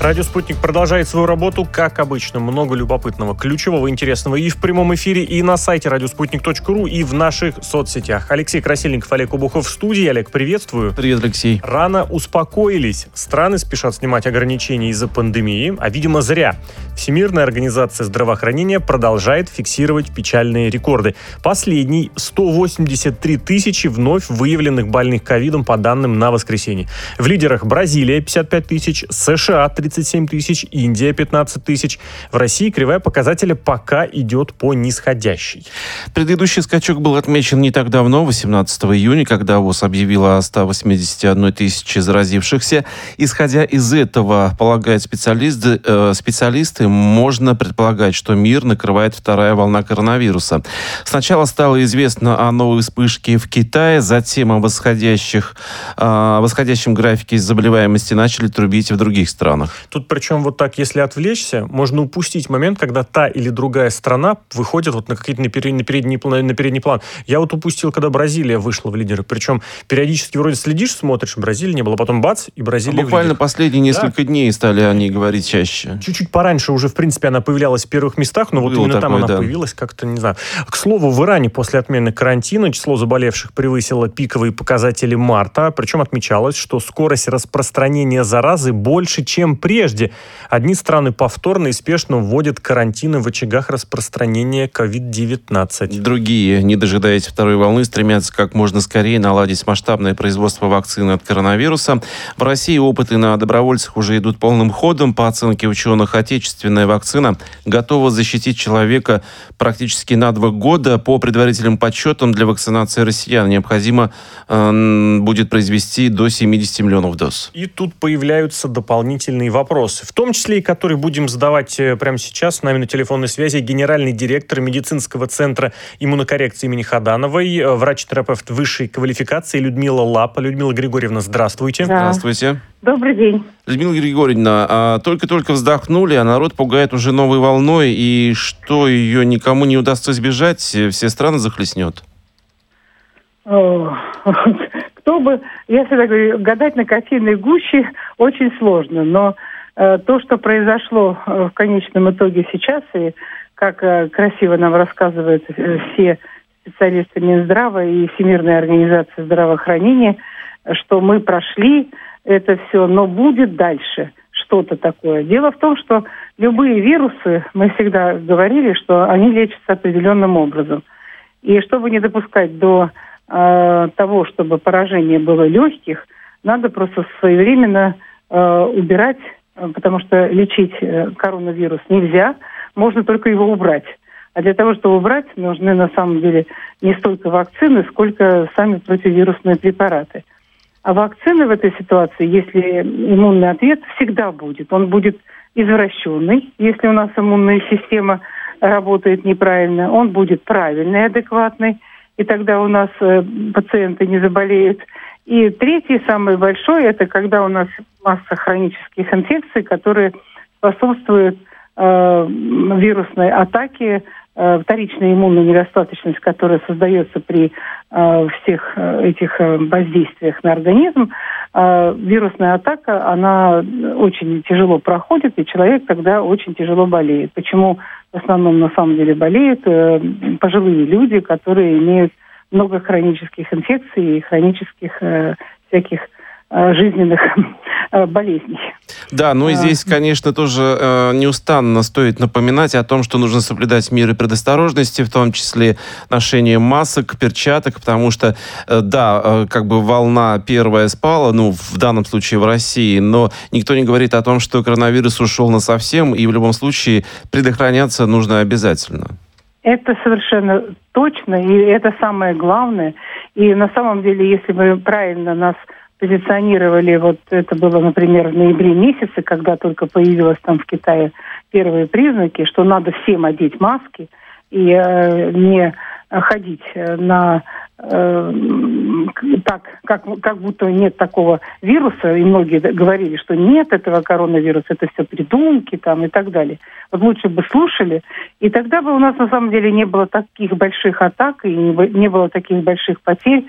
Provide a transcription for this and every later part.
Радио «Спутник» продолжает свою работу, как обычно. Много любопытного, ключевого, интересного и в прямом эфире, и на сайте radiosputnik.ru, и в наших соцсетях. Алексей Красильников, Олег Обухов в студии. Олег, приветствую. Привет, Алексей. Рано успокоились. Страны спешат снимать ограничения из-за пандемии, а, видимо, зря. Всемирная организация здравоохранения продолжает фиксировать печальные рекорды. Последний – 183 тысячи вновь выявленных больных ковидом по данным на воскресенье. В лидерах Бразилия – 55 тысяч, США – 37 тысяч, Индия – 15 тысяч. В России кривая показателя пока идет по нисходящей. Предыдущий скачок был отмечен не так давно, 18 июня, когда ВОЗ объявила о 181 тысяче заразившихся. Исходя из этого, полагают специалисты, можно предполагать, что мир накрывает вторая волна коронавируса. Сначала стало известно о новой вспышке в Китае, затем о восходящем графике заболеваемости начали трубить в других странах. Тут причем вот так, если отвлечься, можно упустить момент, когда та или другая страна выходит вот на какие-то на передний план. Я вот упустил, когда Бразилия вышла в лидеры. Причем периодически вроде следишь, смотришь, Бразилии не было, потом бац, и Бразилия буквально последние несколько дней стали о ней говорить чаще. Чуть-чуть пораньше уже, в принципе, она появлялась в первых местах, но вот именно такое, там она появилась как-то, не знаю. К слову, в Иране после отмены карантина число заболевших превысило пиковые показатели марта, причем отмечалось, что скорость распространения заразы больше, чем прежде. Одни страны повторно и спешно вводят карантины в очагах распространения COVID-19. Другие, не дожидаясь второй волны, стремятся как можно скорее наладить масштабное производство вакцины от коронавируса. В России опыты на добровольцах уже идут полным ходом. По оценке ученых, отечественная вакцина готова защитить человека практически на 2 года. По предварительным подсчетам, для вакцинации россиян необходимо будет произвести до 70 миллионов доз. И тут появляются дополнительные вопросы, в том числе и которые будем задавать прямо сейчас. С нами на телефонной связи генеральный директор медицинского центра иммунокоррекции имени Ходановой, врач-терапевт высшей квалификации Людмила Лапа. Людмила Григорьевна, здравствуйте. Да. Здравствуйте. Добрый день. Людмила Григорьевна, только-только вздохнули, а народ пугает уже новой волной, и что ее никому не удастся избежать, все страны захлестнет? Кто бы, я всегда говорю, гадать на кофейной гуще очень сложно, но то, что произошло в конечном итоге сейчас, и как красиво нам рассказывают все специалисты Минздрава и Всемирная организация здравоохранения, что мы прошли это все, но будет дальше что-то такое. Дело в том, что любые вирусы, мы всегда говорили, что они лечатся определенным образом. И чтобы не допускать до того, чтобы поражение было легких, надо просто своевременно убирать, потому что лечить коронавирус нельзя, можно только его убрать. А для того, чтобы убрать, нужны на самом деле не столько вакцины, сколько сами противовирусные препараты. А вакцины в этой ситуации, если иммунный ответ, всегда будет. Он будет извращенный, если у нас иммунная система работает неправильно. Он будет правильный, адекватный, и тогда у нас пациенты не заболеют. И третий, самый большой, это когда у нас масса хронических инфекций, которые способствуют вирусной атаке, вторичная иммунная недостаточность, которая создается при всех этих воздействиях на организм, вирусная атака, она очень тяжело проходит, и человек тогда очень тяжело болеет. Почему в основном на самом деле болеют пожилые люди, которые имеют много хронических инфекций и хронических всяких жизненных болезней. Да, ну и здесь, конечно, тоже неустанно стоит напоминать о том, что нужно соблюдать меры предосторожности, в том числе ношение масок, перчаток, потому что, да, как бы волна первая спала, ну, в данном случае в России, но никто не говорит о том, что коронавирус ушел насовсем, и в любом случае предохраняться нужно обязательно. Это совершенно точно, и это самое главное. И на самом деле, если мы правильно нас позиционировали, вот это было, например, в ноябре месяце, когда только появилось там в Китае первые признаки, что надо всем одеть маски и не ходить на так, как будто нет такого вируса, и многие говорили, что нет этого коронавируса, это все придумки там и так далее. Вот лучше бы слушали, и тогда бы у нас на самом деле не было таких больших атак, и не было таких больших потерь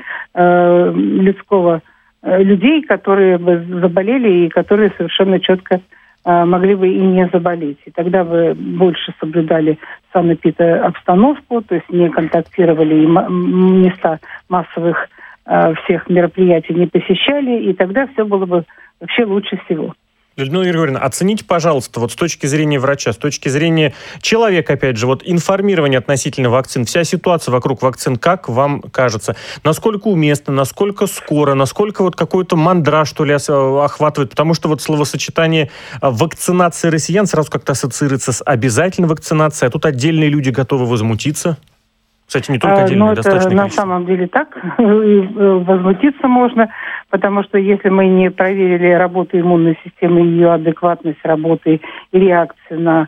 людей, которые бы заболели и которые совершенно четко могли бы и не заболеть. И тогда бы больше соблюдали санэпидобстановку, то есть не контактировали и места массовых всех мероприятий не посещали, и тогда все было бы вообще лучше всего. Людмила Григорьевна, оцените, пожалуйста, вот с точки зрения врача, с точки зрения человека, опять же, вот информирование относительно вакцин, вся ситуация вокруг вакцин, как вам кажется? Насколько уместно, насколько скоро, насколько вот какой-то мандраж, что ли, охватывает? Потому что вот словосочетание вакцинации россиян сразу как-то ассоциируется с обязательной вакцинацией, а тут отдельные люди готовы возмутиться. Кстати, не только отдельные, достаточно на самом деле так. Возмутиться можно, потому что если мы не проверили работу иммунной системы, ее адекватность работы и реакции на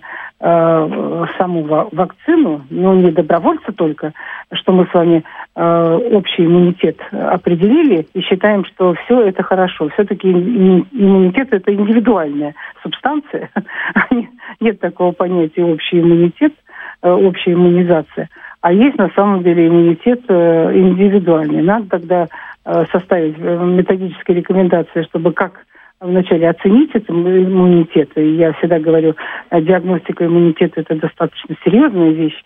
саму вакцину, не добровольцы только, что мы с вами общий иммунитет определили и считаем, что все это хорошо. Все-таки иммунитет – это индивидуальная субстанция. Нет такого понятия общий иммунитет, общая иммунизация. А есть на самом деле иммунитет индивидуальный. Надо тогда составить методические рекомендации, чтобы как вначале оценить этот иммунитет. И я всегда говорю, диагностика иммунитета – это достаточно серьезная вещь.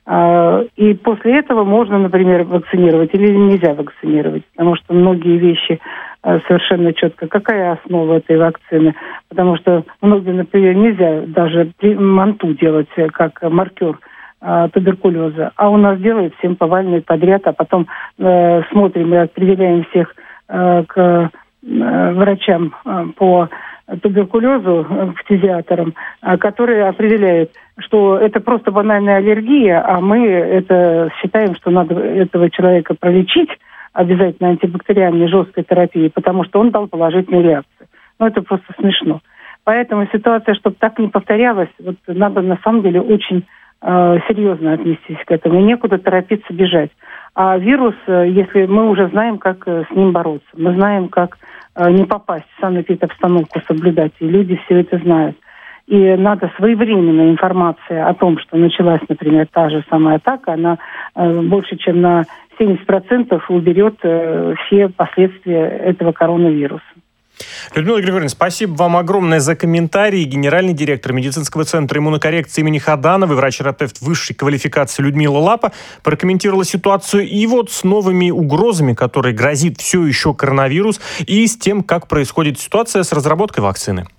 И после этого можно, например, вакцинировать или нельзя вакцинировать. Потому что многие вещи совершенно четко. Какая основа этой вакцины? Потому что многим, например, нельзя даже манту делать как маркер туберкулеза. А у нас делают всем повально подряд, а потом смотрим и определяем всех к врачам по туберкулезу, к фтизиатрам, которые определяют, что это просто банальная аллергия, а мы это считаем, что надо этого человека пролечить обязательно антибактериальной жесткой терапией, потому что он дал положительную реакцию. Это просто смешно. Поэтому ситуация, чтобы так не повторялась, надо на самом деле очень серьезно отнестись к этому. И некуда торопиться бежать. А вирус, если мы уже знаем, как с ним бороться, мы знаем, как не попасть в санэпидобстановку соблюдать, и люди все это знают. И надо своевременная информация о том, что началась, например, та же самая атака, она больше, чем на 70% уберет все последствия этого коронавируса. Людмила Григорьевна, спасибо вам огромное за комментарии. Генеральный директор медицинского центра иммунокоррекции имени Ходановой, врач-терапевт высшей квалификации Людмила Лапа прокомментировала ситуацию и с новыми угрозами, которые грозит все еще коронавирус, и с тем, как происходит ситуация с разработкой вакцины.